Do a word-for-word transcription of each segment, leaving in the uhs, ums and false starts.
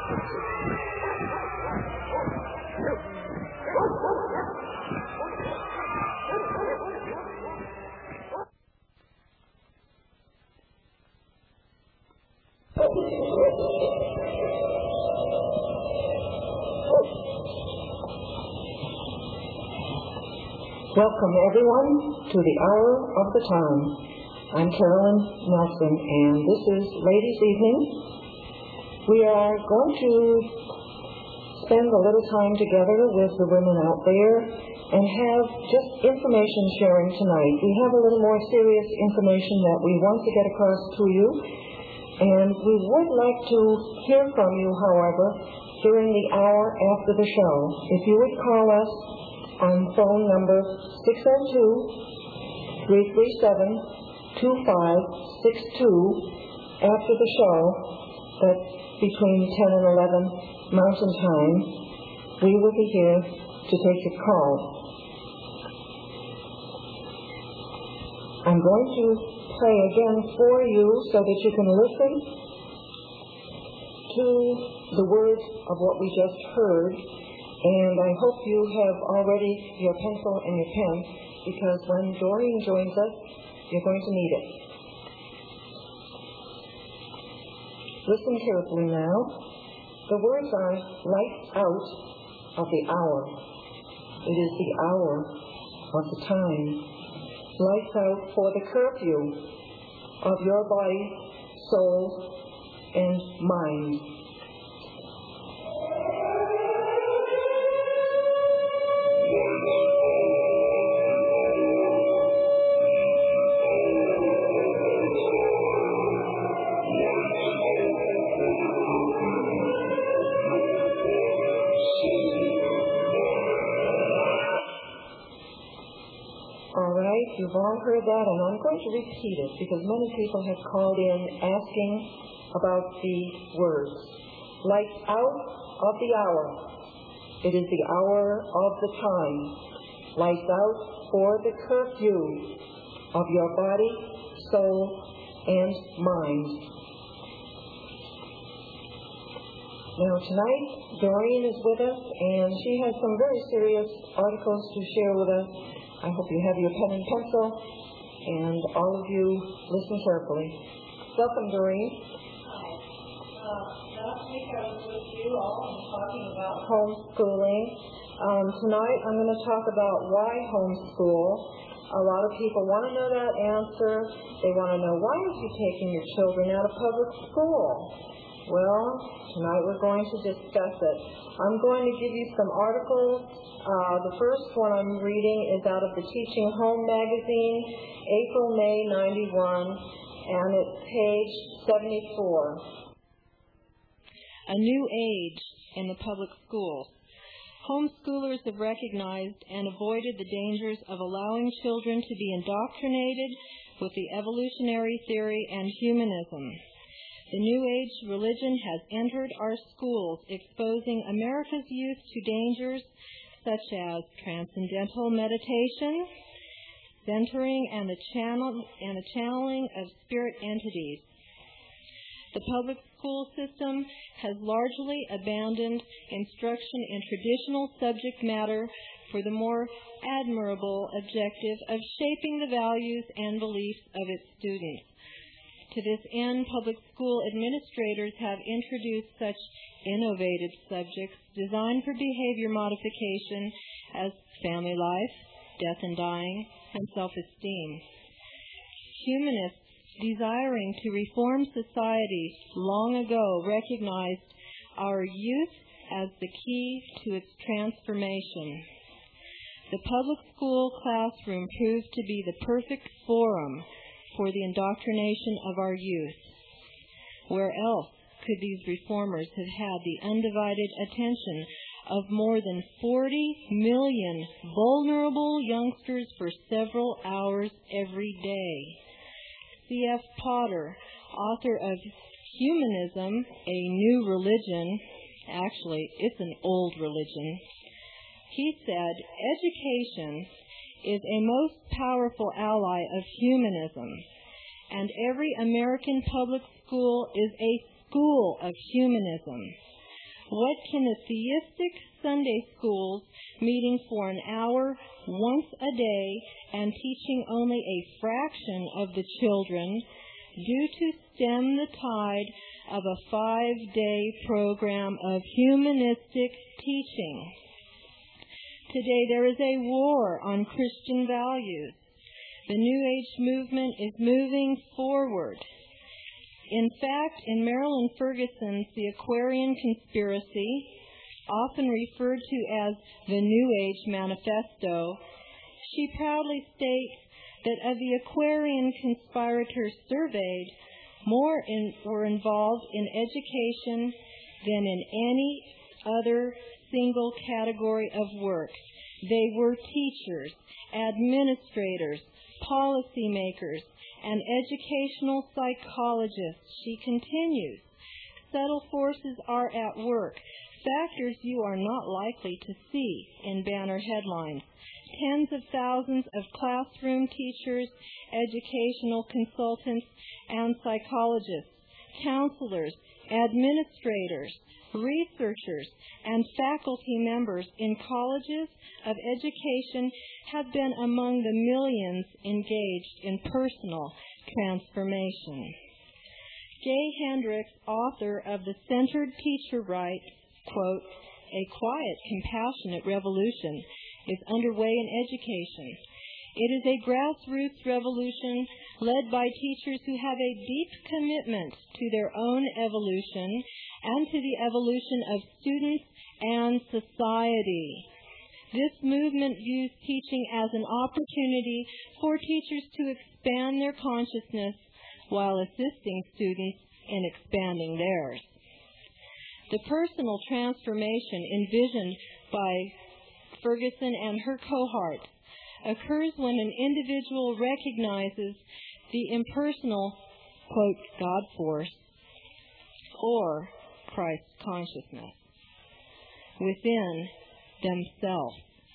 Welcome, everyone, to the Hour of the Time. I'm Carolyn Nelson, and this is Ladies' Evening. We are going to spend a little time together with the women out there and have just information sharing tonight. We have a little more serious information that we want to get across to you, and we would like to hear from you, however, during the hour after the show. If you would call us on phone number six oh two, three three seven, two five six two after the show, that's between ten and eleven Mountain Time, we will be here to take your call. I'm going to play again for you so that you can listen to the words of what we just heard. And I hope you have already your pencil and your pen, because when Doreen joins us, you're going to need it. Listen carefully now. The words are lights out of the hour. It is the hour of the time. Lights out for the curfew of your body, soul, and mind. You've all heard that, and I'm going to repeat it because many people have called in asking about the words. Lights out of the hour. It is the hour of the time. Lights out for the curfew of your body, soul, and mind. Now tonight, Doreen is with us, and she has some very serious articles to share with us. I hope you have your pen and pencil, and all of you listen carefully. Welcome, Doreen. Hi. Uh, last week I was with you all and talking about homeschooling. Um, tonight I'm going to talk about why homeschool. A lot of people want to know that answer. They want to know, why are you taking your children out of public school? Well, tonight we're going to discuss it. I'm going to give you some articles. Uh, the first one I'm reading is out of the Teaching Home magazine, April May ninety-one, and it's page seventy-four. A new age in the public school. Homeschoolers have recognized and avoided the dangers of allowing children to be indoctrinated with the evolutionary theory and humanism. The New Age religion has entered our schools, exposing America's youth to dangers such as transcendental meditation, centering, and the, channel, and the channeling of spirit entities. The public school system has largely abandoned instruction in traditional subject matter for the more admirable objective of shaping the values and beliefs of its students. To this end, public school administrators have introduced such innovative subjects designed for behavior modification as family life, death and dying, and self-esteem. Humanists desiring to reform society long ago recognized our youth as the key to its transformation. The public school classroom proved to be the perfect forum for the indoctrination of our youth. Where else could these reformers have had the undivided attention of more than forty million vulnerable youngsters for several hours every day? C F Potter, author of Humanism, a New Religion, actually, it's an old religion, he said, education is a most powerful ally of humanism, and every American public school is a school of humanism. What can the theistic Sunday schools meeting for an hour once a day and teaching only a fraction of the children do to stem the tide of a five-day program of humanistic teaching? Today there is a war on Christian values. The New Age movement is moving forward. In fact, in Marilyn Ferguson's The Aquarian Conspiracy, often referred to as the New Age Manifesto, she proudly states that of the Aquarian conspirators surveyed, more in, were involved in education than in any other single category of work. They were teachers, administrators, policymakers, and educational psychologists. She continues, subtle forces are at work, factors you are not likely to see in banner headlines. Tens of thousands of classroom teachers, educational consultants, and psychologists, counselors, administrators, researchers, and faculty members in colleges of education have been among the millions engaged in personal transformation. Gay Hendricks, author of The Centered Teacher, writes, quote, "A quiet, compassionate revolution is underway in education. It is a grassroots revolution led by teachers who have a deep commitment to their own evolution and to the evolution of students and society. This movement views teaching as an opportunity for teachers to expand their consciousness while assisting students in expanding theirs." The personal transformation envisioned by Ferguson and her cohorts occurs when an individual recognizes the impersonal, quote, God force, or Christ consciousness within themselves.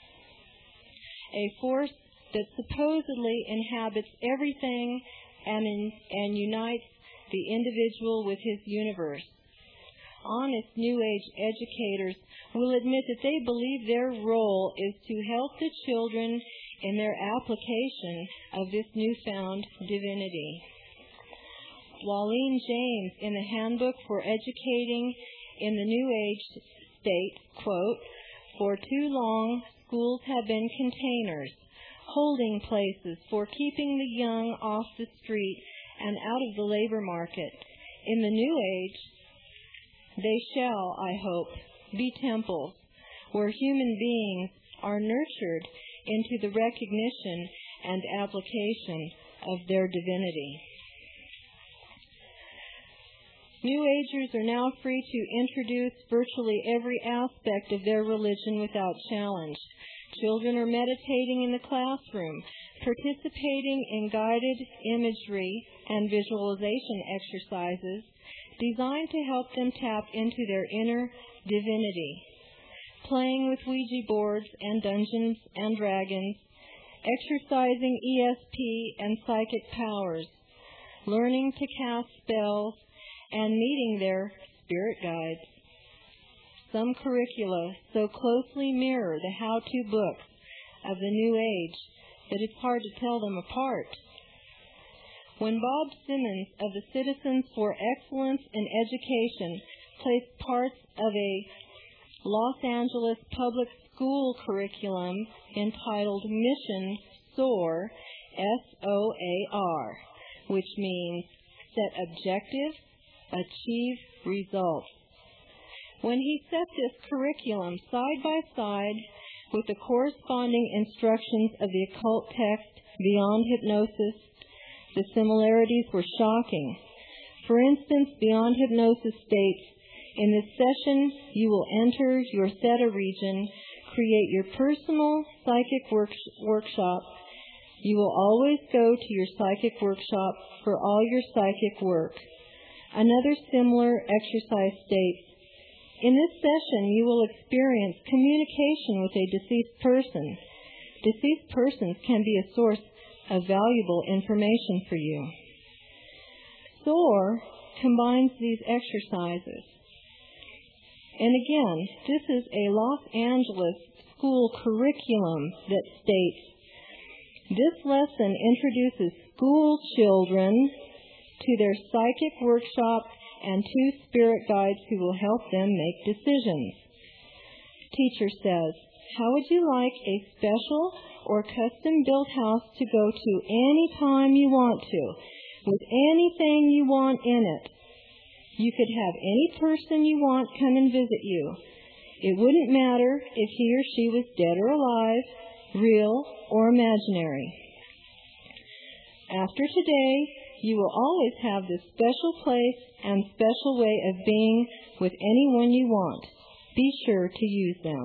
A force that supposedly inhabits everything and, in, and unites the individual with his universe. Honest New Age educators will admit that they believe their role is to help the children in their application of this newfound divinity. Wallene James, in the Handbook for Educating in the New Age, states, quote, "For too long, schools have been containers, holding places for keeping the young off the street and out of the labor market. In the New Age, they shall, I hope, be temples where human beings are nurtured into the recognition and application of their divinity." New Agers are now free to introduce virtually every aspect of their religion without challenge. Children are meditating in the classroom, participating in guided imagery and visualization exercises designed to help them tap into their inner divinity, playing with Ouija boards and Dungeons and Dragons, exercising E S P and psychic powers, learning to cast spells, and meeting their spirit guides. Some curricula so closely mirror the how-to books of the New Age that it's hard to tell them apart. When Bob Simmons of the Citizens for Excellence in Education placed parts of a Los Angeles public school curriculum entitled Mission SOAR, S O A R, which means set objectives, achieve results. When he set this curriculum side by side with the corresponding instructions of the occult text Beyond Hypnosis, the similarities were shocking. For instance, Beyond Hypnosis states, "In this session, you will enter your theta region, create your personal psychic work- workshop. You will always go to your psychic workshop for all your psychic work." Another similar exercise states, "In this session, you will experience communication with a deceased person. Deceased persons can be a source of valuable information for you." SOAR combines these exercises. And again, this is a Los Angeles school curriculum that states, this lesson introduces school children to their psychic workshop and two spirit guides who will help them make decisions. Teacher says, how would you like a special or custom-built house to go to any time you want to, with anything you want in it? You could have any person you want come and visit you. It wouldn't matter if he or she was dead or alive, real or imaginary. After today, you will always have this special place and special way of being with anyone you want. Be sure to use them.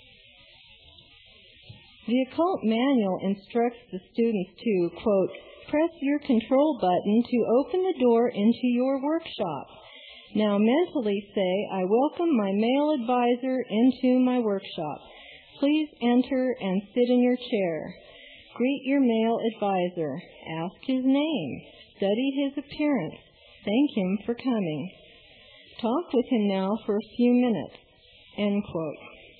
The occult manual instructs the students to, quote, press your control button to open the door into your workshop. Now mentally say, I welcome my male advisor into my workshop. Please enter and sit in your chair. Greet your male advisor. Ask his name. Study his appearance. Thank him for coming. Talk with him now for a few minutes. End quote.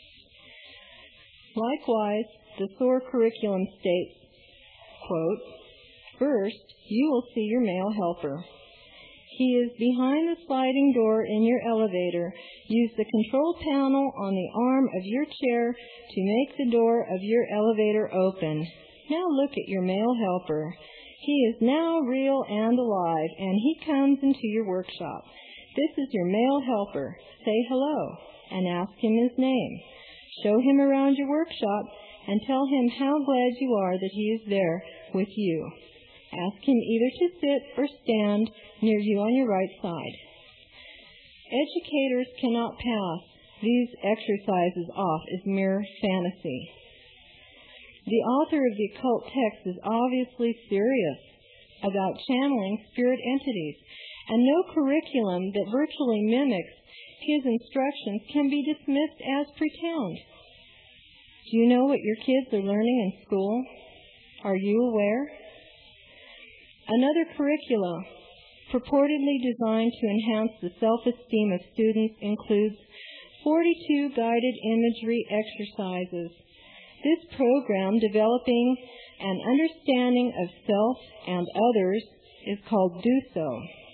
Likewise, the Thor curriculum states, quote, first, you will see your male helper. He is behind the sliding door in your elevator. Use the control panel on the arm of your chair to make the door of your elevator open. Now look at your male helper. He is now real and alive, and he comes into your workshop. This is your male helper. Say hello and ask him his name. Show him around your workshop and tell him how glad you are that he is there with you. Ask him either to sit or stand near you on your right side. Educators cannot pass these exercises off as mere fantasy. The author of the occult text is obviously serious about channeling spirit entities, and no curriculum that virtually mimics his instructions can be dismissed as pretend. Do you know what your kids are learning in school? Are you aware? Another curriculum purportedly designed to enhance the self-esteem of students includes forty-two guided imagery exercises. This program, developing an understanding of self and others, is called Do So.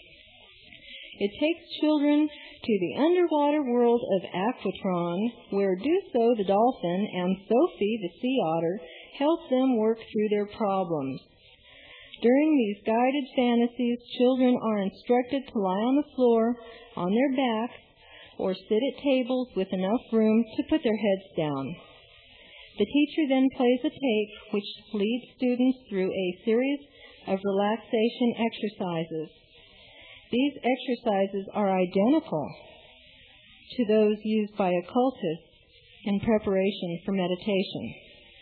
It takes children to the underwater world of Aquatron, where Do So the dolphin and Sophie the sea otter help them work through their problems. During these guided fantasies, children are instructed to lie on the floor, on their backs, or sit at tables with enough room to put their heads down. The teacher then plays a tape which leads students through a series of relaxation exercises. These exercises are identical to those used by occultists in preparation for meditation.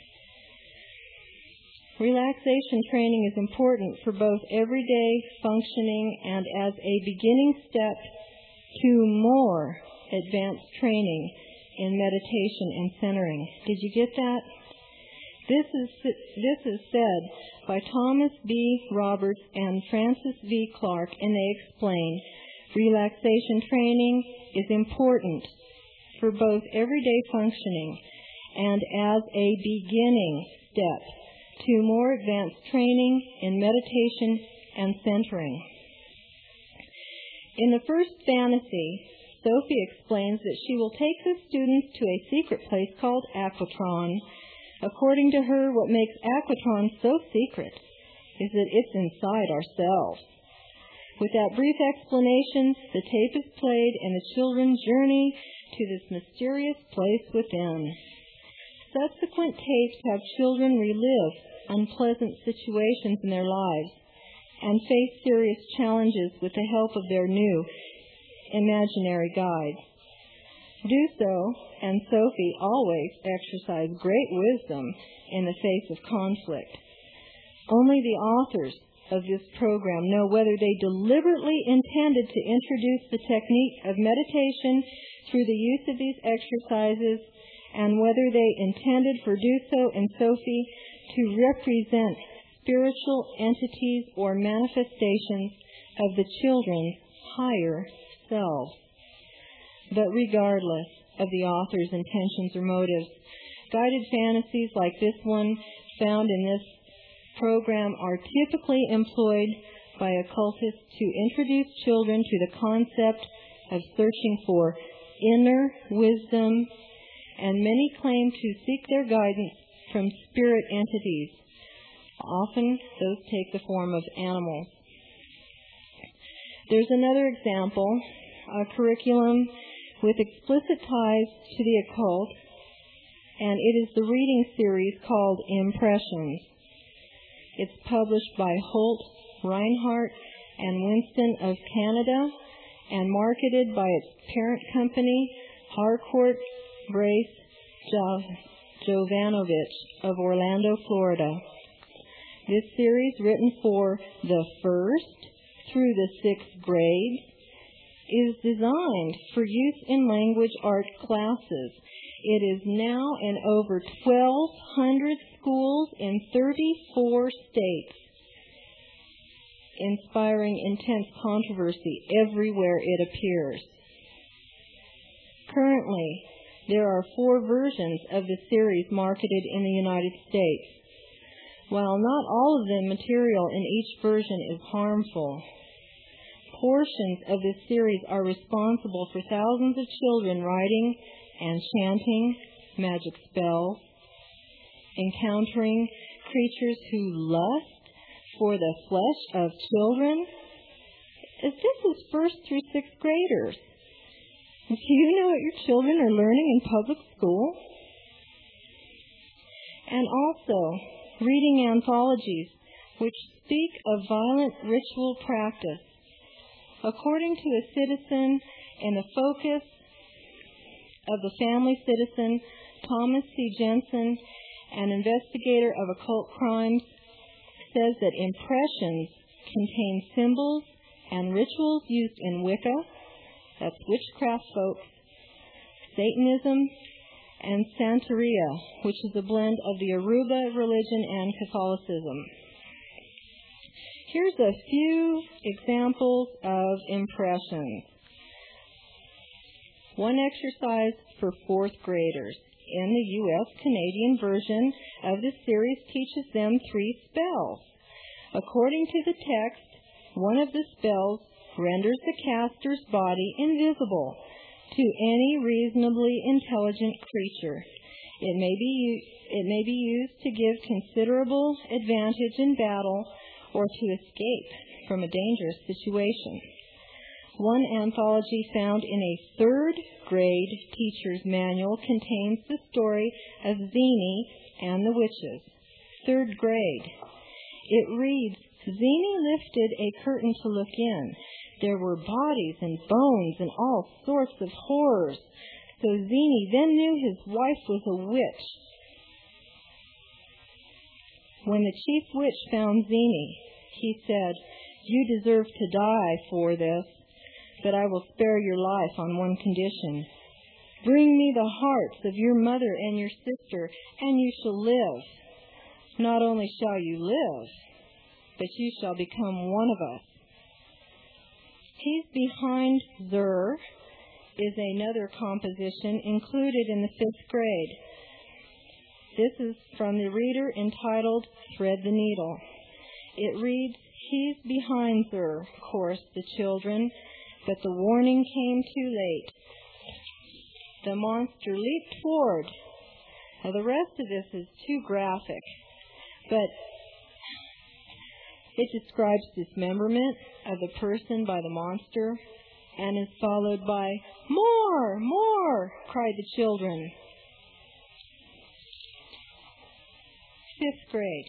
Relaxation training is important for both everyday functioning and as a beginning step to more advanced training in meditation and centering. Did you get that? This is this is said by Thomas B. Roberts and Francis V. Clark, and they explain relaxation training is important for both everyday functioning and as a beginning step to more advanced training in meditation and centering. In the first fantasy, Sophie explains that she will take the students to a secret place called Aquatron. According to her, what makes Aquatron so secret is that it's inside ourselves. With that brief explanation, the tape is played and the children journey to this mysterious place within. Subsequent tapes have children relive unpleasant situations in their lives and face serious challenges with the help of their new imaginary guides. Do So and Sophie always exercise great wisdom in the face of conflict. Only the authors of this program know whether they deliberately intended to introduce the technique of meditation through the use of these exercises, and whether they intended for Do So and Sophie to represent spiritual entities or manifestations of the children's higher selves. But regardless of the author's intentions or motives, guided fantasies like this one found in this program are typically employed by occultists to introduce children to the concept of searching for inner wisdom, and many claim to seek their guidance from spirit entities. Often those take the form of animals. There's another example, a curriculum with explicit ties to the occult, and it is the reading series called Impressions. It's published by Holt, Reinhardt, and Winston of Canada, and marketed by its parent company, Harcourt Brace jo- Jovanovich of Orlando, Florida. This series, written for the first through the sixth grades, is designed for use in language art classes. It is now in over twelve hundred schools in thirty-four states, inspiring intense controversy everywhere it appears. Currently, there are four versions of the series marketed in the United States. While not all of the material in each version is harmful, portions of this series are responsible for thousands of children writing and chanting magic spells, encountering creatures who lust for the flesh of children. This is first through sixth graders. Do you know what your children are learning in public school? And also, reading anthologies which speak of violent ritual practice. According to a citizen in the focus of the Family Citizen, Thomas C. Jensen, an investigator of occult crimes, says that impressions contain symbols and rituals used in Wicca, that's witchcraft folks, Satanism, and Santeria, which is a blend of the Aruba religion and Catholicism. Here's a few examples of impressions. One exercise for fourth graders. In the U S Canadian version of the series teaches them three spells. According to the text, one of the spells renders the caster's body invisible to any reasonably intelligent creature. It may be, it may be used to give considerable advantage in battle or to escape from a dangerous situation. One anthology found in a third grade teacher's manual contains the story of Zini and the witches. Third grade. It reads, Zini lifted a curtain to look in. There were bodies and bones and all sorts of horrors. So Zini then knew his wife was a witch. When the chief witch found Zini, he said, You deserve to die for this, but I will spare your life on one condition. Bring me the hearts of your mother and your sister, and you shall live. Not only shall you live, but you shall become one of us. He's Behind Zur is another composition included in the fifth grade. This is from the reader entitled Thread the Needle. It reads, He's behind Zur, chorused the children, but the warning came too late. The monster leaped forward. Now the rest of this is too graphic, but it describes dismemberment of the person by the monster and is followed by, More! More! Cried the children. Fifth grade.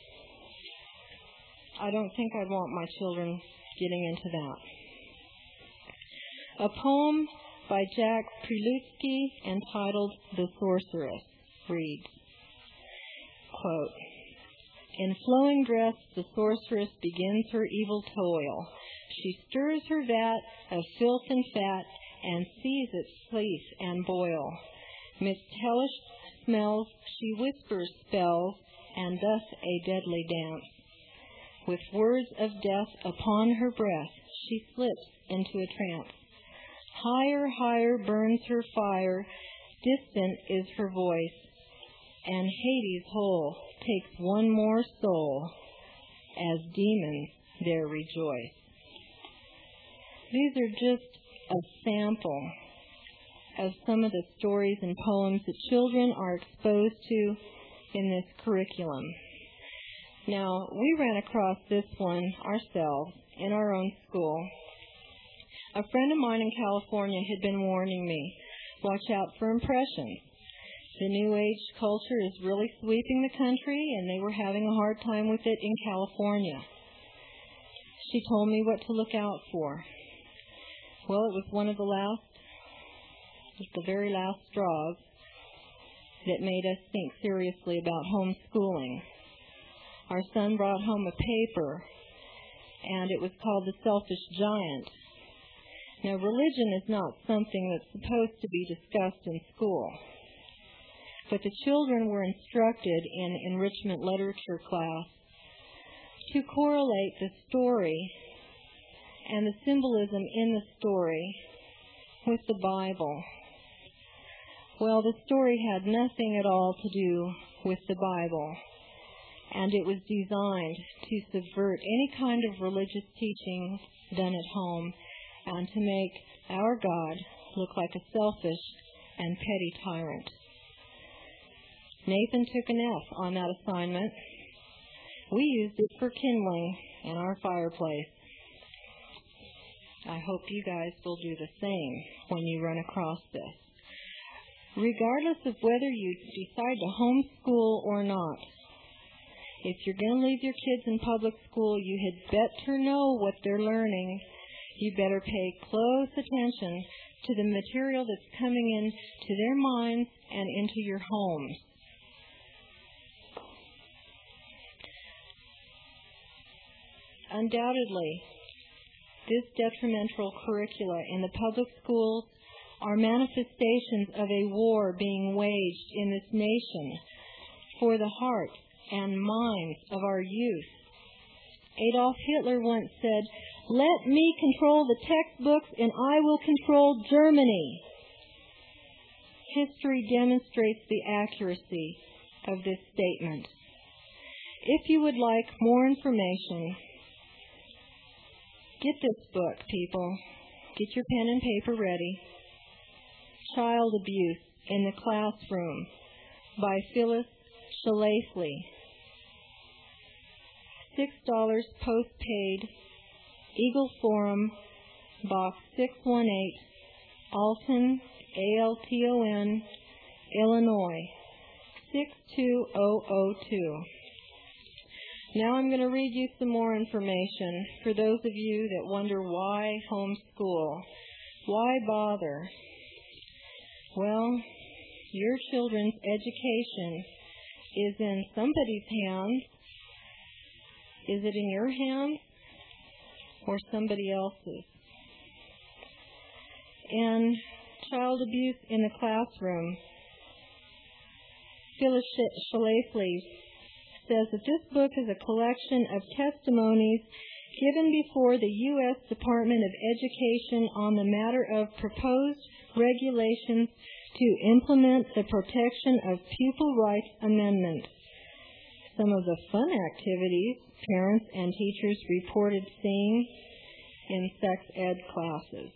I don't think I'd want my children getting into that. A poem by Jack Prelutsky entitled The Sorceress reads, quote, In flowing dress the sorceress begins her evil toil. She stirs her vat of filth and fat and sees it fleece and boil. Midst hellish smells she whispers spells and thus a deadly dance. With words of death upon her breath she slips into a trance. Higher, higher burns her fire, distant is her voice, and Hades whole takes one more soul, as demons there rejoice. These are just a sample of some of the stories and poems that children are exposed to in this curriculum. Now, we ran across this one ourselves in our own school. A friend of mine in California had been warning me, watch out for impressions. The New Age culture is really sweeping the country, and they were having a hard time with it in California. She told me what to look out for. Well, it was one of the last, just the very last straws that made us think seriously about homeschooling. Our son brought home a paper, and it was called The Selfish Giant. Now, religion is not something that's supposed to be discussed in school, but the children were instructed in enrichment literature class to correlate the story and the symbolism in the story with the Bible. Well, the story had nothing at all to do with the Bible, and it was designed to subvert any kind of religious teaching done at home and to make our God look like a selfish and petty tyrant. Nathan took an F on that assignment. We used it for kindling in our fireplace. I hope you guys will do the same when you run across this. Regardless of whether you decide to homeschool or not, if you're going to leave your kids in public school, you had better know what they're learning. You better pay close attention to the material that's coming in to their minds and into your homes. Undoubtedly, this detrimental curricula in the public schools are manifestations of a war being waged in this nation for the hearts and minds of our youth. Adolf Hitler once said, "Let me control the textbooks and I will control Germany." History demonstrates the accuracy of this statement. If you would like more information, get this book, people. Get your pen and paper ready. Child Abuse in the Classroom by Phyllis Schlafly. six dollars post-paid, Eagle Forum, Box six one eight, Alton, A L T O N, Illinois, six two zero zero two. Now I'm going to read you some more information for those of you that wonder why homeschool. Why bother? Well, your children's education is in somebody's hands. Is it in your hands or somebody else's? And child abuse in the classroom. Phyllis Schlafly says that this book is a collection of testimonies given before the U S Department of Education on the matter of proposed regulations to implement the Protection of Pupil Rights Amendment. Some of the fun activities parents and teachers reported seeing in sex ed classes.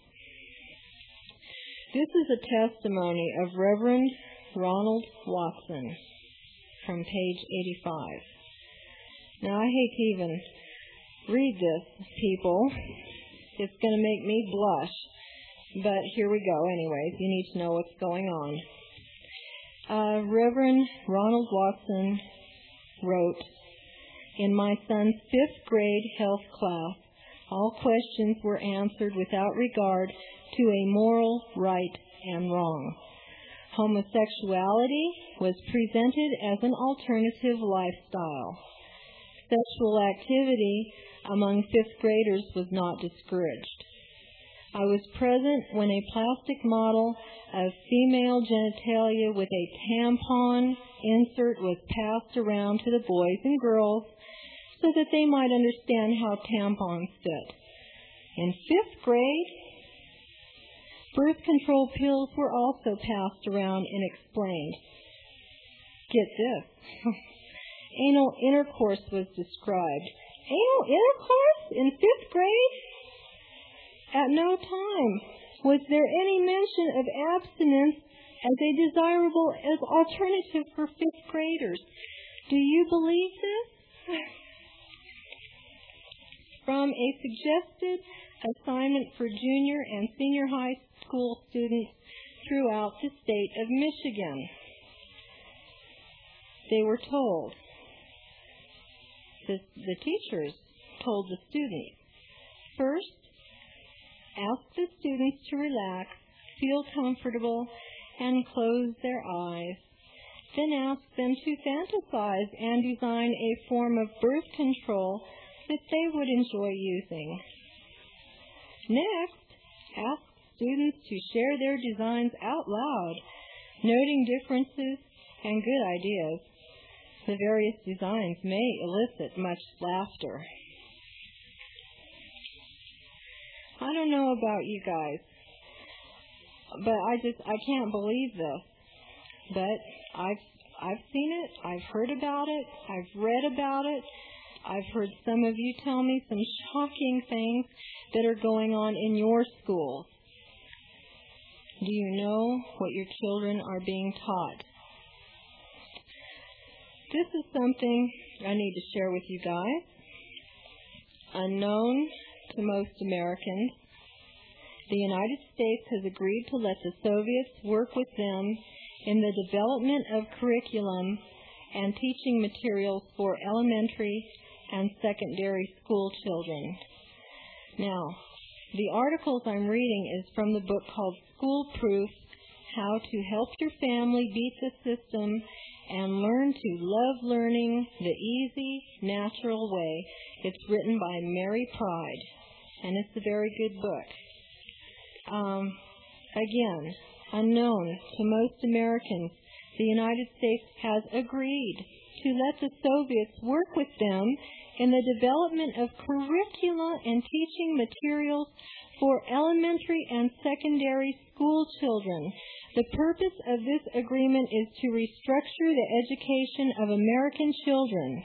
This is a testimony of Reverend Ronald Watson from page eighty-five. Now, I hate to even read this, people. It's going to make me blush. But here we go anyways. You need to know what's going on. Uh, Reverend Ronald Watson wrote, "In my son's fifth grade health class, all questions were answered without regard to a moral right and wrong. Homosexuality was presented as an alternative lifestyle. Sexual activity among fifth graders was not discouraged. I was present when a plastic model of female genitalia with a tampon insert was passed around to the boys and girls so that they might understand how tampons fit. In fifth grade, Birth control pills were also passed around and explained. Get this. Anal intercourse was described. Anal intercourse in fifth grade? At no time was there any mention of abstinence as a desirable as alternative for fifth graders. Do you believe this? From a suggested assignment for junior and senior high school students throughout the state of Michigan. They were told, the, the teachers told the students, first, ask the students to relax, feel comfortable, and close their eyes. Then ask them to fantasize and design a form of birth control that they would enjoy using. Next, ask students to share their designs out loud, noting differences and good ideas. The various designs may elicit much laughter. I don't know about you guys, but I just, I can't believe this. But I've, I've seen it, I've heard about it, I've read about it, I've heard some of you tell me some shocking things that are going on in your schools. Do you know what your children are being taught? This is something I need to share with you guys. Unknown to most Americans, the United States has agreed to let the Soviets work with them in the development of curriculum and teaching materials for elementary and secondary school children. Now, the articles I'm reading is from the book called School Proof, How to Help Your Family Beat the System and Learn to Love Learning the Easy, Natural Way. It's written by Mary Pride, and it's a very good book. Um, again, unknown to most Americans, the United States has agreed to let the Soviets work with them in the development of curricula and teaching materials for elementary and secondary school children. The purpose of this agreement is to restructure the education of American children.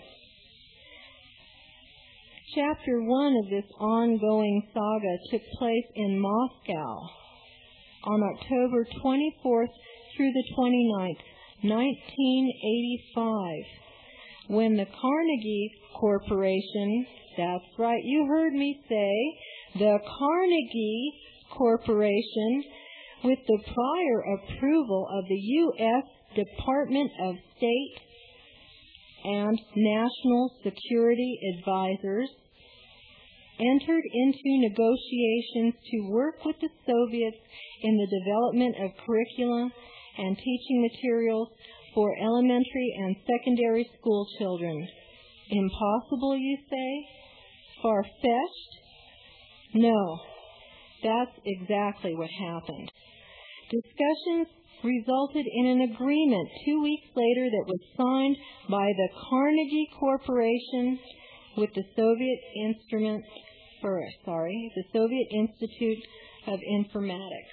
Chapter one of this ongoing saga took place in Moscow on October twenty-fourth through the twenty-ninth, nineteen eighty-five, when the Carnegie Corporation, that's right, you heard me say, the Carnegie Corporation, with the prior approval of the U S Department of State and National Security Advisors, entered into negotiations to work with the Soviets in the development of curricula and teaching materials for elementary and secondary school children. Impossible, you say? Far-fetched? No, that's exactly what happened. Discussions resulted in an agreement two weeks later that was signed by the Carnegie Corporation with the Soviet Instrument, or sorry, the Soviet Institute of Informatics.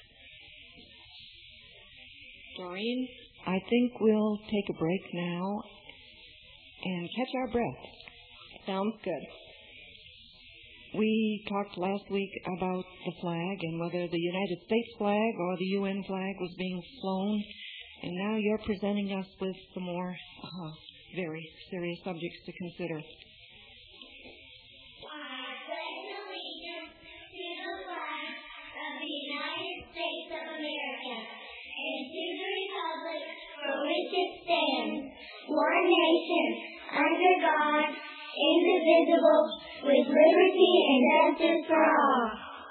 Doreen, I think we'll take a break now and catch our breath. Sounds good. We talked last week about the flag and whether the United States flag or the U N flag was being flown, and now you're presenting us with some more uh, very serious subjects to consider. Which it stands, one nation, under God, indivisible, with liberty and justice for all.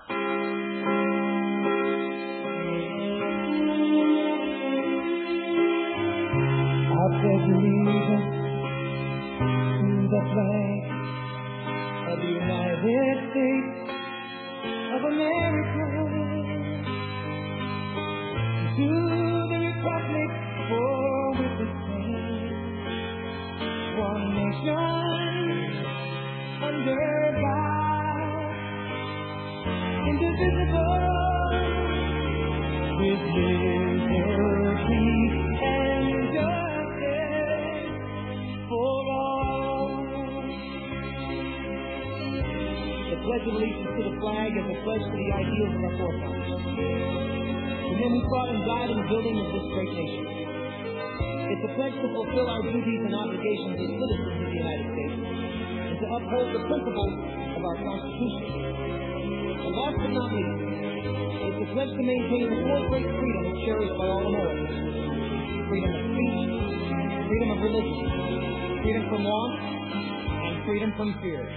I pledge allegiance to the flag of the United States of America, to the republic for which it stands, one nation, under God, indivisible, with liberty and justice for all. The Pledge of Allegiance to the flag is a pledge to the ideals of our forefathers, the men who fought and died in the building of this great nation. It's a pledge to fulfill our duties and obligations as citizens of the United States and to uphold the principles of our Constitution. And last but not least, it's a pledge to maintain the four great freedoms cherished by all Americans: freedom of speech, freedom of religion, freedom from want, and freedom from fear.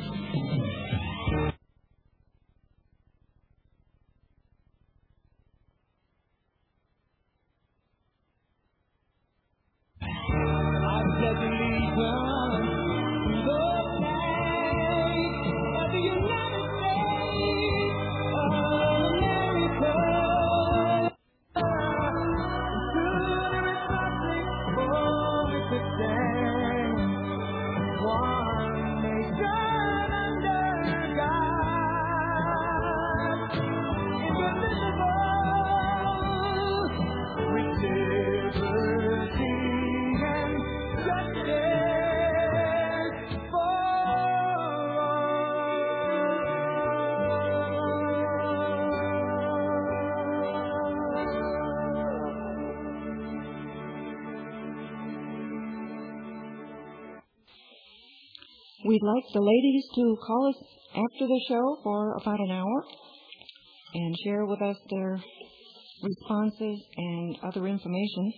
We'd like the ladies to call us after the show for about an hour and share with us their responses and other information.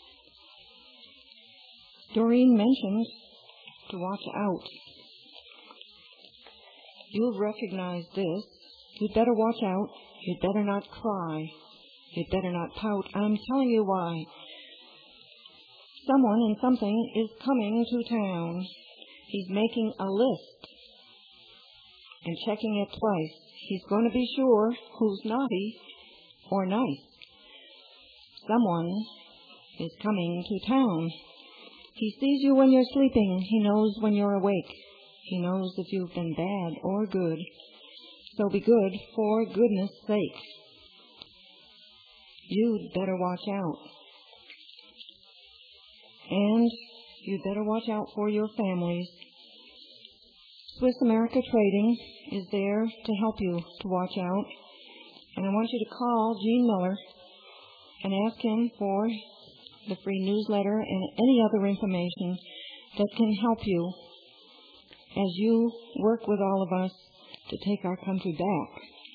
Doreen mentioned to watch out. You'll recognize this. You'd better watch out. You'd better not cry. You'd better not pout. I'm telling you why. Someone and something is coming to town. He's making a list and checking it twice. He's going to be sure who's naughty or nice. Someone is coming to town. He sees you when you're sleeping. He knows when you're awake. He knows if you've been bad or good. So be good for goodness sake. You'd better watch out. And you'd better watch out for your families. Swiss America Trading is there to help you to watch out. And I want you to call Gene Miller and ask him for the free newsletter and any other information that can help you as you work with all of us to take our country back.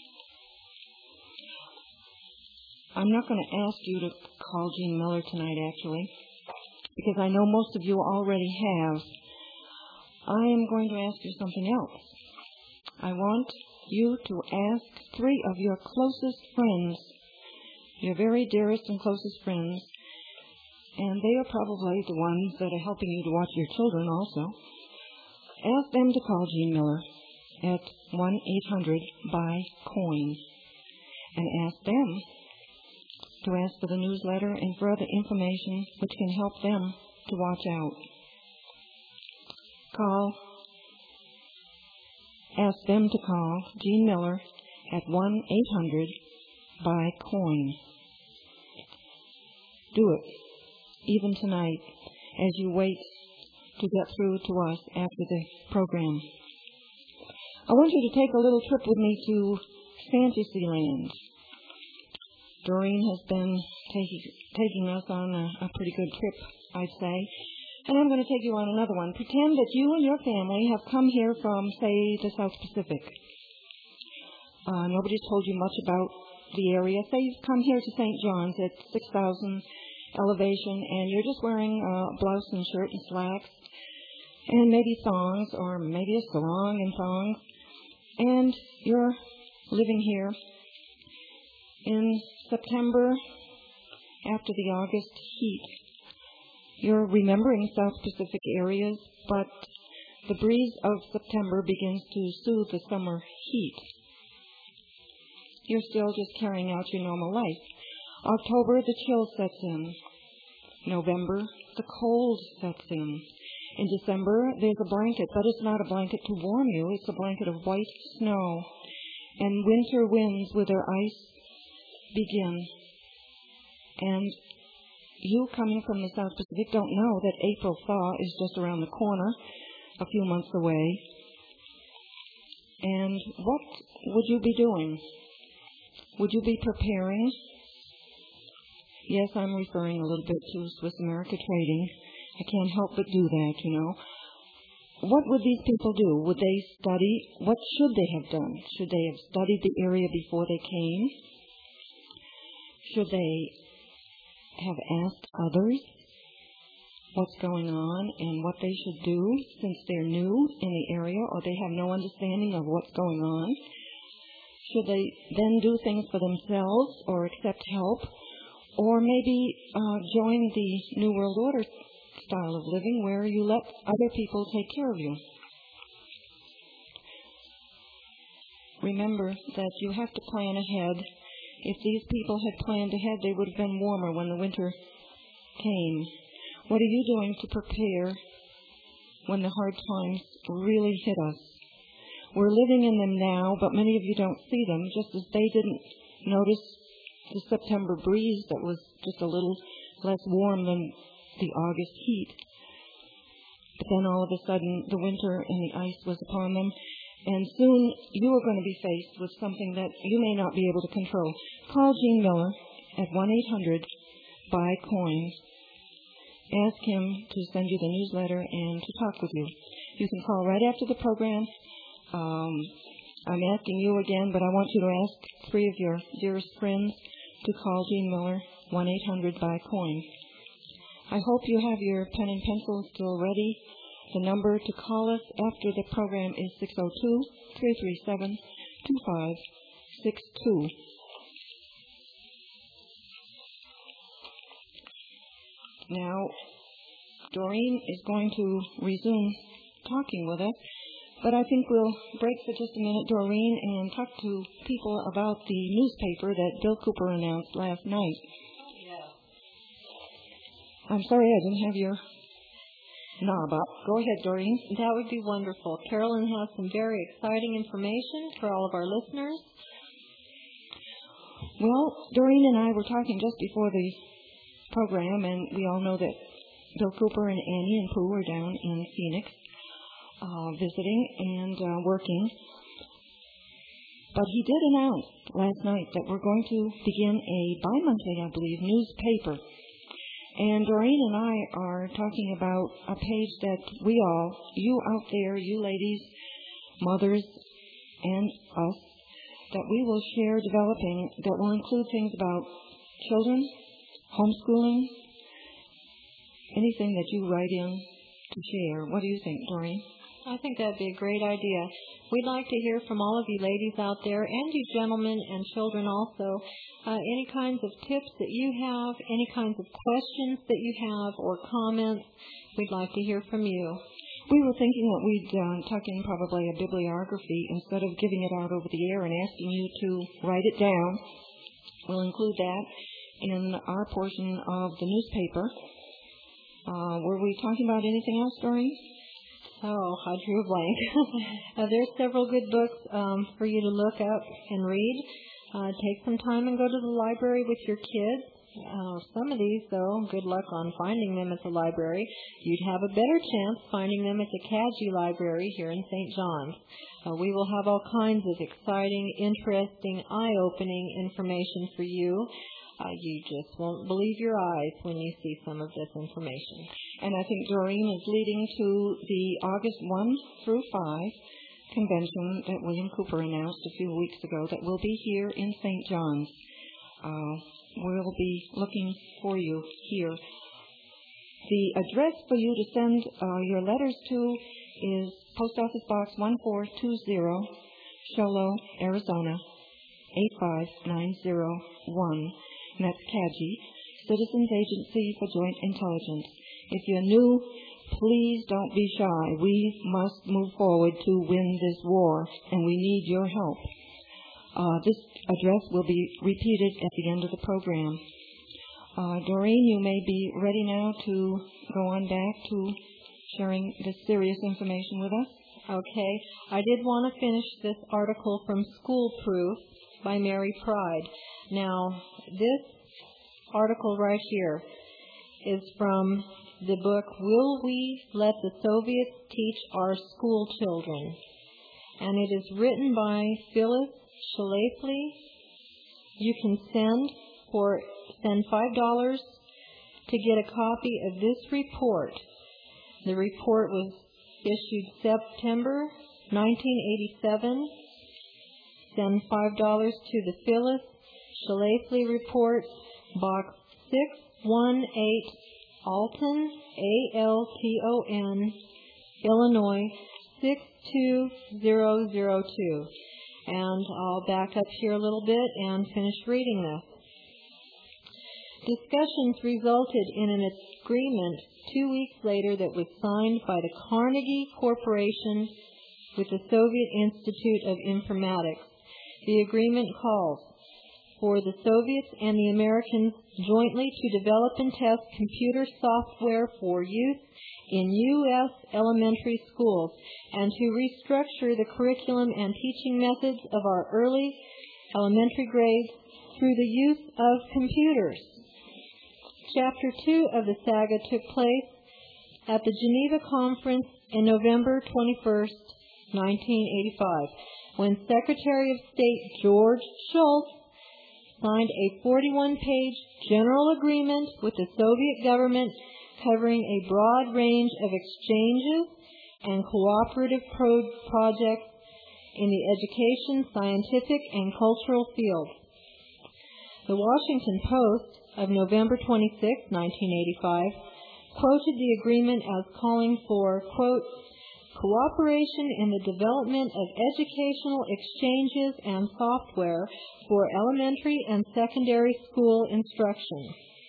I'm not going to ask you to call Gene Miller tonight, actually, because I know most of you already have. I am going to ask you something else. I want you to ask three of your closest friends, your very dearest and closest friends, and they are probably the ones that are helping you to watch your children also. Ask them to call Gene Miller at one eight hundred buy coin and ask them to ask for the newsletter and for other information which can help them to watch out. Call, ask them to call Gene Miller at one eight hundred buy coin. Do it, even tonight, as you wait to get through to us after the program. I want you to take a little trip with me to Fantasyland. Doreen has been taking, taking us on a, a pretty good trip, I'd say. And I'm going to take you on another one. Pretend that you and your family have come here from, say, the South Pacific. Uh, nobody's told you much about the area. Say you've come here to Saint John's at six thousand elevation, and you're just wearing a blouse and shirt and slacks, and maybe thongs, or maybe a sarong and thongs, and you're living here in September after the August heat. You're remembering South Pacific areas, but the breeze of September begins to soothe the summer heat. You're still just carrying out your normal life. October, the chill sets in. November, the cold sets in. In December, there's a blanket, but it's not a blanket to warm you. It's a blanket of white snow. And winter winds with their ice begin. And you coming from the South Pacific don't know that April thaw is just around the corner, a few months away. And what would you be doing? Would you be preparing? Yes, I'm referring a little bit to Swiss America Trading. I can't help but do that, you know. What would these people do? Would they study? What should they have done? Should they have studied the area before they came? Should they have asked others what's going on and what they should do since they're new in the area or they have no understanding of what's going on? Should they then do things for themselves or accept help or maybe uh, join the New World Order style of living where you let other people take care of you? Remember that you have to plan ahead. If these people had planned ahead, they would have been warmer when the winter came. What are you doing to prepare when the hard times really hit us? We're living in them now, but many of you don't see them, just as they didn't notice the September breeze that was just a little less warm than the August heat. But then all of a sudden, the winter and the ice was upon them, and soon you are going to be faced with something that you may not be able to control. Call Gene Miller at one eight hundred buy coin. Ask him to send you the newsletter and to talk with you. You can call right after the program. Um, I'm asking you again, but I want you to ask three of your dearest friends to call Gene Miller, one eight hundred buy coin. I hope you have your pen and pencil still ready. The number to call us after the program is six oh two, three three seven, two five six two. Now, Doreen is going to resume talking with us, but I think we'll break for just a minute, Doreen, and talk to people about the newspaper that Bill Cooper announced last night. Yeah. I'm sorry I didn't have your knob up. Go ahead, Doreen. That would be wonderful. Carolyn has some very exciting information for all of our listeners. Well, Doreen and I were talking just before the program, and we all know that Bill Cooper and Annie and Pooh are down in Phoenix uh, visiting and uh, working. But he did announce last night that we're going to begin a bi-monthly, I believe, newspaper. And Doreen and I are talking about a page that we all, you out there, you ladies, mothers, and us, that we will share developing that will include things about children, homeschooling, anything that you write in to share. What do you think, Doreen? I think that'd be a great idea. We'd like to hear from all of you ladies out there, and you gentlemen and children also, uh, any kinds of tips that you have, any kinds of questions that you have, or comments. We'd like to hear from you. We were thinking that we'd uh, tuck in probably a bibliography instead of giving it out over the air and asking you to write it down. We'll include that in our portion of the newspaper. Uh, were we talking about anything else, Doreen? Oh, I drew a blank. uh, there's several good books um, for you to look up and read. Uh, take some time and go to the library with your kids. Uh, some of these, though, good luck on finding them at the library. You'd have a better chance finding them at the C A G I Library here in Saint John's. Uh, we will have all kinds of exciting, interesting, eye-opening information for you. Uh, you just won't believe your eyes when you see some of this information. And I think Doreen is leading to the August first through five convention that William Cooper announced a few weeks ago that will be here in Saint John's. Uh, we'll be looking for you here. The address for you to send uh, your letters to is Post Office Box one four two zero, Show Low, Arizona, eight five nine zero one. And that's C A G I, Citizens Agency for Joint Intelligence. If you're new, please don't be shy. We must move forward to win this war, and we need your help. Uh, this address will be repeated at the end of the program. Uh, Doreen, you may be ready now to go on back to sharing this serious information with us. Okay. I did want to finish this article from School Proof by Mary Pride. Now, this article right here is from the book, Will We Let the Soviets Teach Our School Children? And it is written by Phyllis Schlafly. You can send for send five dollars to get a copy of this report. The report was issued September nineteen eighty-seven. Send five dollars to the Phyllis Schlafly Report, Box six one eight, Alton, A L T O N, Illinois, six two zero zero two. And I'll back up here a little bit and finish reading this. Discussions resulted in an agreement two weeks later that was signed by the Carnegie Corporation with the Soviet Institute of Informatics. The agreement calls for the Soviets and the Americans jointly to develop and test computer software for use in U S elementary schools and to restructure the curriculum and teaching methods of our early elementary grades through the use of computers. Chapter two of the saga took place at the Geneva Conference in November twenty-first, nineteen eighty-five, when Secretary of State George Shultz signed a forty-one page general agreement with the Soviet government covering a broad range of exchanges and cooperative pro- projects in the education, scientific, and cultural fields. The Washington Post of November twenty-sixth, nineteen eighty-five, quoted the agreement as calling for, quote, cooperation in the development of educational exchanges and software for elementary and secondary school instruction.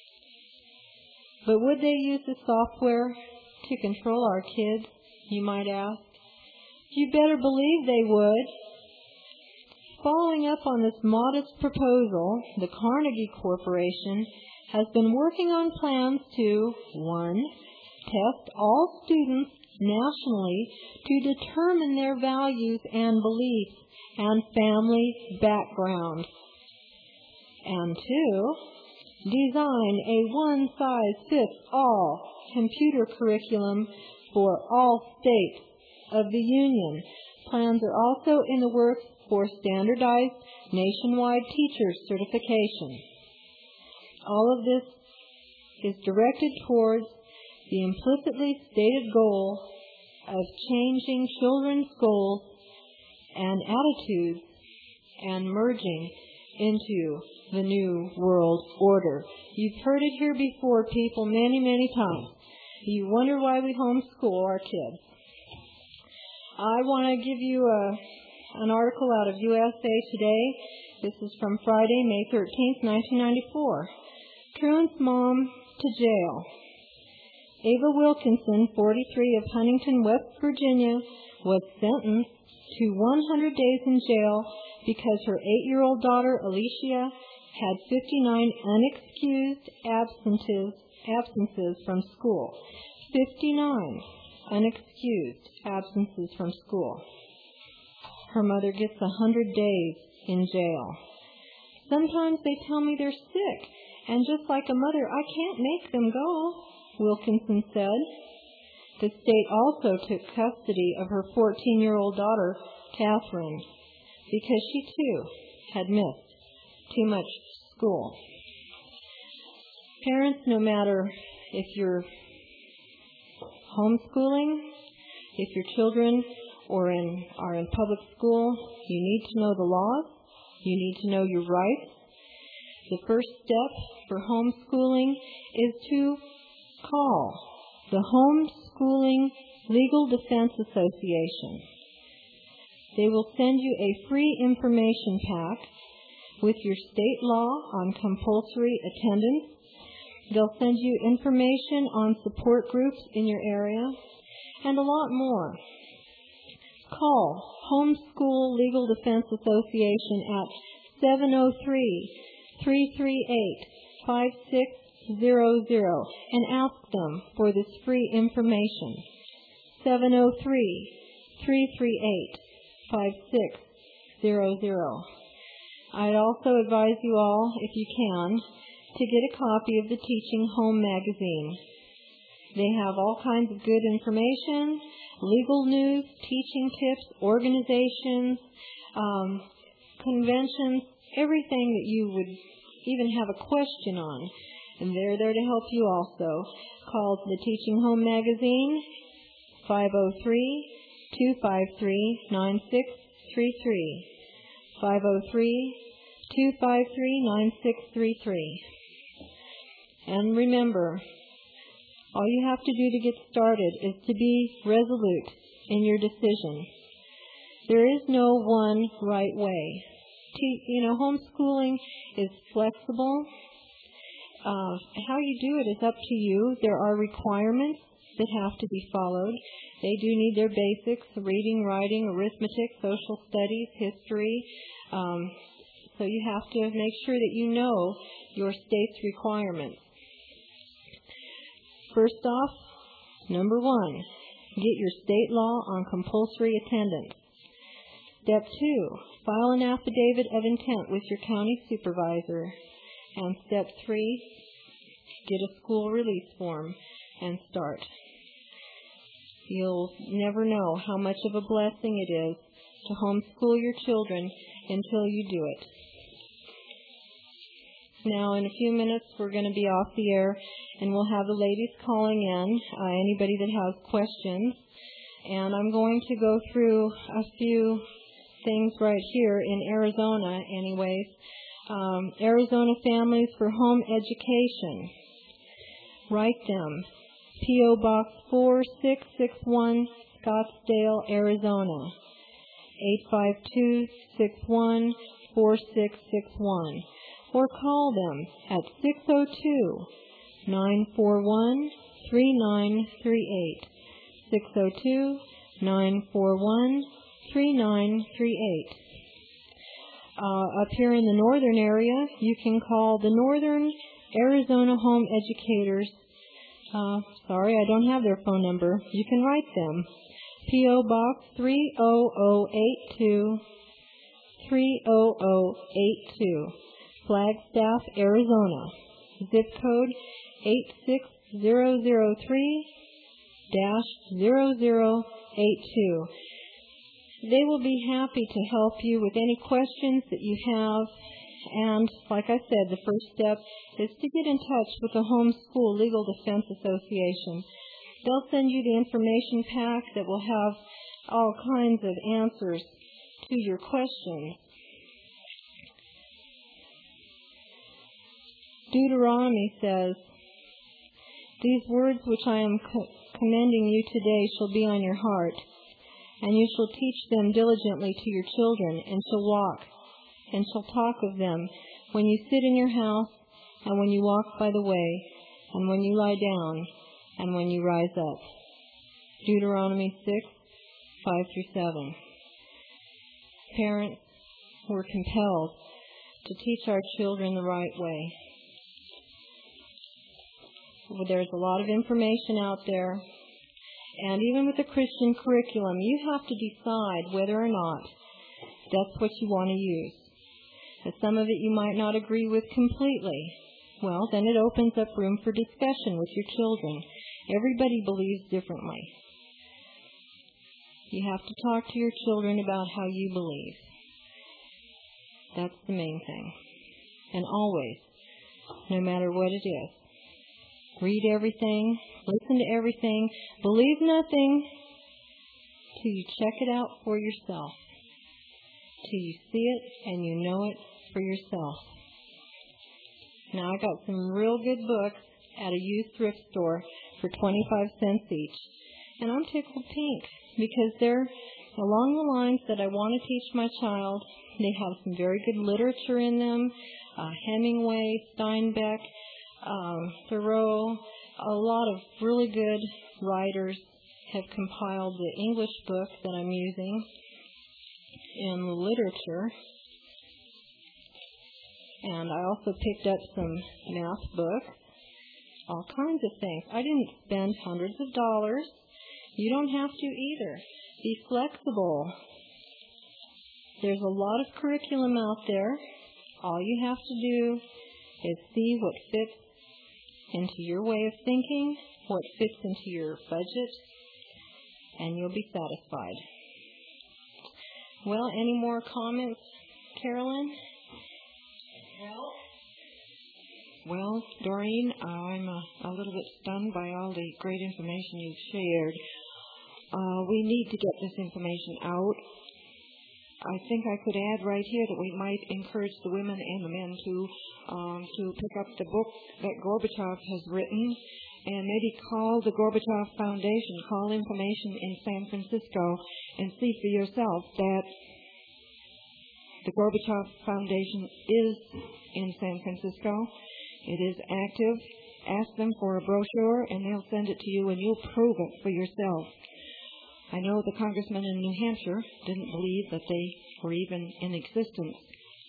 But would they use the software to control our kids, you might ask? You better believe they would. Following up on this modest proposal, the Carnegie Corporation has been working on plans to, one, test all students nationally to determine their values and beliefs and family background, and two, design a one-size-fits-all computer curriculum for all states of the Union. Plans are also in the works for standardized nationwide teacher certification. All of this is directed towards the implicitly stated goal of changing children's goals and attitudes and merging into the new world order. You've heard it here before, people, many, many times. You wonder why we homeschool our kids. I want to give you a, an article out of U S A Today. This is from Friday, May thirteenth, nineteen ninety-four. Truant's mom to jail. Ava Wilkinson, forty-three, of Huntington, West Virginia, was sentenced to one hundred days in jail because her eight-year-old daughter, Alicia, had fifty-nine unexcused absences, absences from school. fifty-nine unexcused absences from school. Her mother gets one hundred days in jail. Sometimes they tell me they're sick, and just like a mother, I can't make them go, Wilkinson said. The state also took custody of her fourteen-year-old daughter, Catherine, because she too had missed too much school. Parents, no matter if you're homeschooling, if your children or in, are in public school, you need to know the laws. You need to know your rights. The first step for homeschooling is to call the Homeschooling Legal Defense Association. They will send you a free information pack with your state law on compulsory attendance. They'll send you information on support groups in your area and a lot more. Call Homeschool Legal Defense Association at seven oh three, three three eight, five six zero zero and ask them for this free information. seven oh three, three three eight, five six zero zero. I'd also advise you all, if you can, to get a copy of the Teaching Home magazine. They have all kinds of good information, legal news, teaching tips, organizations, um, conventions, everything that you would even have a question on. And they're there to help you also. Called the Teaching Home magazine, five oh three, two five three, nine six three three. five oh three, two five three, nine six three three. And remember, all you have to do to get started is to be resolute in your decision. There is no one right way. Te- you know, homeschooling is flexible. Uh, how you do it is up to you. There are requirements that have to be followed. They do need their basics: reading, writing, arithmetic, social studies, history. Um, so you have to make sure that you know your state's requirements. First off, number one, get your state law on compulsory attendance. Step two, file an affidavit of intent with your county supervisor. And step three, get a school release form and start. You'll never know how much of a blessing it is to homeschool your children until you do it. Now, in a few minutes, we're going to be off the air, and we'll have the ladies calling in, uh, anybody that has questions. And I'm going to go through a few things right here in Arizona, anyways. Um, Arizona Families for Home Education. Write them. P O. Box four six six one, Scottsdale, Arizona. eight five two, six one, four six six one. Or call them at six oh two, nine four one, three nine three eight. six oh two, nine four one, three nine three eight. Uh, up here in the northern area, you can call the Northern Arizona Home Educators. Uh, sorry, I don't have their phone number. You can write them. P O. Box three oh oh eight two, three oh oh eight two, Flagstaff, Arizona. Zip code eight six zero zero three dash zero zero eight two. They will be happy to help you with any questions that you have. And like I said, the first step is to get in touch with the Homeschool Legal Defense Association. They'll send you the information pack that will have all kinds of answers to your questions. Deuteronomy says, "These words which I am co- commending you today shall be on your heart, and you shall teach them diligently to your children, and shall walk, and shall talk of them when you sit in your house, and when you walk by the way, and when you lie down, and when you rise up." Deuteronomy six, five through seven. Parents, we're compelled to teach our children the right way. There's a lot of information out there, and even with the Christian curriculum, you have to decide whether or not that's what you want to use. But some of it you might not agree with completely. Well, then it opens up room for discussion with your children. Everybody believes differently. You have to talk to your children about how you believe. That's the main thing. And always, no matter what it is, read everything, listen to everything, believe nothing till you check it out for yourself, till you see it and you know it for yourself. Now, I got some real good books at a used thrift store for twenty-five cents each, and I'm tickled pink because they're along the lines that I want to teach my child. They have some very good literature in them, uh, Hemingway, Steinbeck, Um, Thoreau. A lot of really good writers have compiled the English book that I'm using in the literature. And I also picked up some math books, all kinds of things. I didn't spend hundreds of dollars. You don't have to either. Be flexible. There's a lot of curriculum out there. All you have to do is see what fits into your way of thinking, what fits into your budget, and you'll be satisfied. Well, any more comments, Carolyn? Well, Well, Doreen, I'm a, a little bit stunned by all the great information you've shared. Uh, we need to get this information out. I think I could add right here that we might encourage the women and the men to um, to pick up the book that Gorbachev has written and maybe call the Gorbachev Foundation, call information in San Francisco, and see for yourself that the Gorbachev Foundation is in San Francisco. It is active. Ask them for a brochure, and they'll send it to you, and you'll prove it for yourself. I know the congressman in New Hampshire didn't believe that they were even in existence.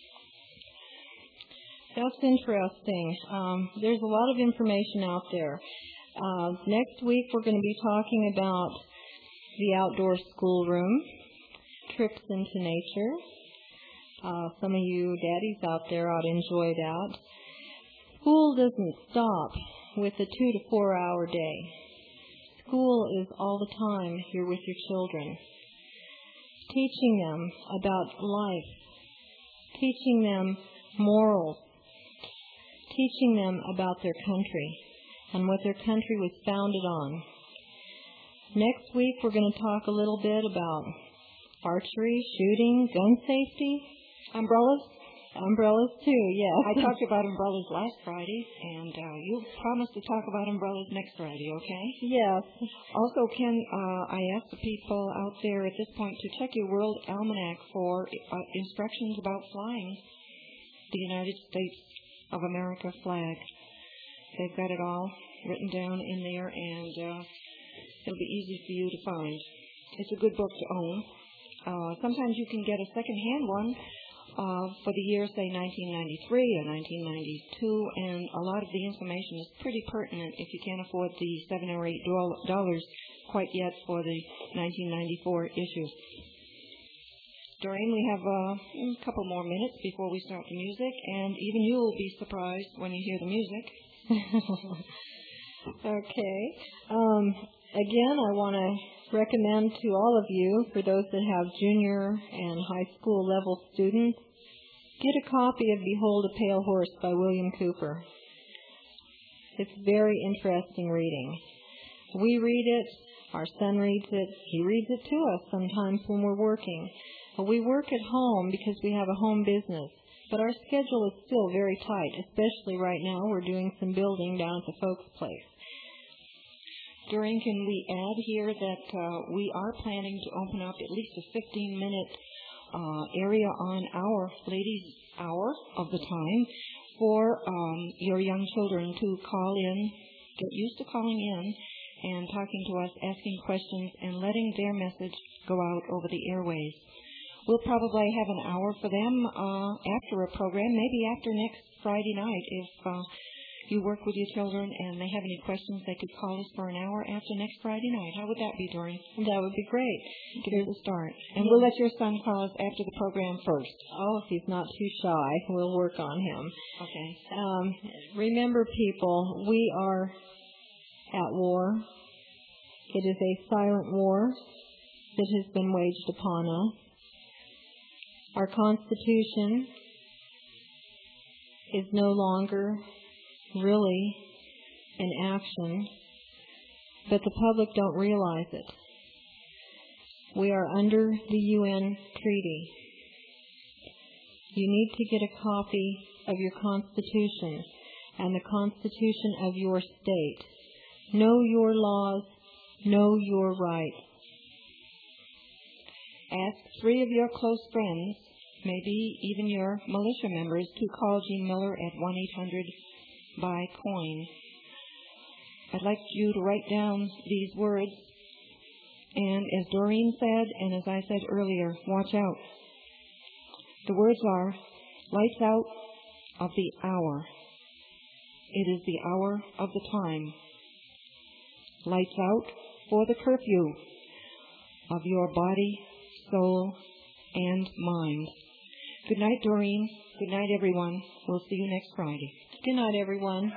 That's interesting. Um, there's a lot of information out there. Uh, next week we're going to be talking about the outdoor schoolroom, trips into nature. Uh, some of you daddies out there ought to enjoy that. School doesn't stop with a two to four hour day. School is all the time here with your children. Teaching them about life. Teaching them morals. Teaching them about their country and what their country was founded on. Next week we're going to talk a little bit about archery, shooting, gun safety. Umbrellas? Umbrellas too, yes. I talked about umbrellas last Friday, and uh, you promised to talk about umbrellas next Friday, okay? Yes. Also, Ken, uh, I asked the people out there at this point to check your World Almanac for uh, instructions about flying the United States of America flag. They've got it all written down in there, and uh, it'll be easy for you to find. It's a good book to own. Uh, sometimes you can get a second-hand one Uh, for the year, say, nineteen ninety-three or nineteen ninety-two, and a lot of the information is pretty pertinent if you can't afford the seven or eight dollars quite yet for the nineteen ninety-four issue. Doreen, we have uh, a couple more minutes before we start the music, and even you will be surprised when you hear the music. Okay. Um, again, I want to recommend to all of you, for those that have junior and high school level students, get a copy of Behold a Pale Horse by William Cooper. It's very interesting reading. We read it, our son reads it, he reads it to us sometimes when we're working. But we work at home because we have a home business. But our schedule is still very tight, especially right now. We're doing some building down at the Folks Place. Doreen, can we add here that uh, we are planning to open up at least a fifteen-minute uh, area on our ladies' hour of the time for um, your young children to call in, get used to calling in and talking to us, asking questions, and letting their message go out over the airways. We'll probably have an hour for them uh, after a program, maybe after next Friday night. If uh, you work with your children and they have any questions, they could call us for an hour after next Friday night. How would that be, Doreen? That would be great. Give us a start. And we'll let your son call us after the program first. Oh, if he's not too shy, we'll work on him. Okay. Um, remember, people, we are at war. It is a silent war that has been waged upon us. Our Constitution is no longer really in action, but the public don't realize it. We are under the U N treaty. You need to get a copy of your Constitution and the Constitution of your state. Know your laws. Know your rights. Ask three of your close friends, maybe even your militia members, to call Jean Miller at one eight hundred buy coin. I'd like you to write down these words, and as Doreen said, and as I said earlier, watch out. The words are, lights out of the hour. It is the hour of the time. Lights out for the curfew of your body, soul, and mind. Good night, Doreen. Good night, everyone. We'll see you next Friday. Good night, everyone.